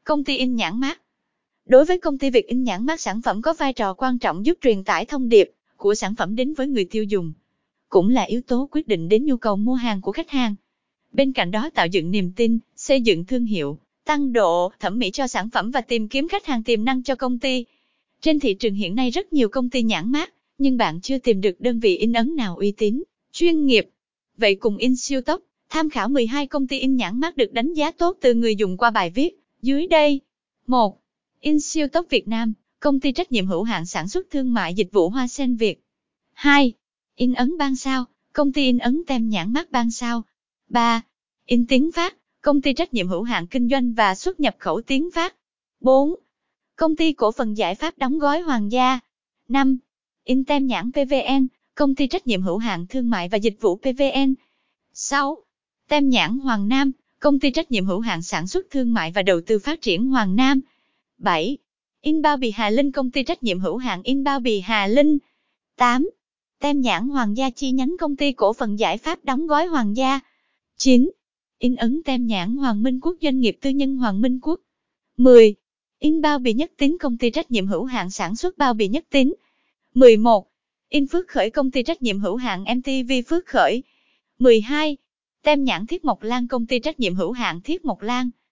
Công ty in nhãn mác. Đối với công ty, việc in nhãn mác sản phẩm có vai trò quan trọng giúp truyền tải thông điệp của sản phẩm đến với người tiêu dùng, cũng là yếu tố quyết định đến nhu cầu mua hàng của khách hàng. Bên cạnh đó, tạo dựng niềm tin, xây dựng thương hiệu, tăng độ thẩm mỹ cho sản phẩm và tìm kiếm khách hàng tiềm năng cho công ty. Trên thị trường hiện nay rất nhiều công ty nhãn mác, nhưng bạn chưa tìm được đơn vị in ấn nào uy tín, chuyên nghiệp. Vậy cùng In siêu tốc, tham khảo 12 công ty in nhãn mác được đánh giá tốt từ người dùng qua bài viết dưới đây. 1. In siêu tốc Việt Nam, công ty trách nhiệm hữu hạn sản xuất thương mại dịch vụ Hoa Sen Việt. 2. In ấn Ban Sao, công ty in ấn tem nhãn mác Ban Sao. 3. In Tiến Phát, công ty trách nhiệm hữu hạn kinh doanh và xuất nhập khẩu Tiến Phát. 4. Công ty cổ phần giải pháp đóng gói Hoàng gia. 5. In tem nhãn PVN, công ty trách nhiệm hữu hạn thương mại và dịch vụ PVN. 6. Tem nhãn Hoàng Nam, công ty trách nhiệm hữu hạn sản xuất thương mại và đầu tư phát triển Hoàng Nam. 7. In bao bì Hà Linh, công ty trách nhiệm hữu hạn in bao bì Hà Linh. 8. Tem nhãn Hoàng gia chi nhánh công ty cổ phần giải pháp đóng gói Hoàng gia. 9. In ấn tem nhãn Hoàng Minh Quốc, doanh nghiệp tư nhân Hoàng Minh Quốc. 10. In bao bì Nhất Tín, công ty trách nhiệm hữu hạn sản xuất bao bì Nhất Tín. 11. In Phước Khởi, công ty trách nhiệm hữu hạn MTV Phước Khởi. 12. Tem nhãn Thiết Mộc Lan, công ty trách nhiệm hữu hạn Thiết Mộc Lan.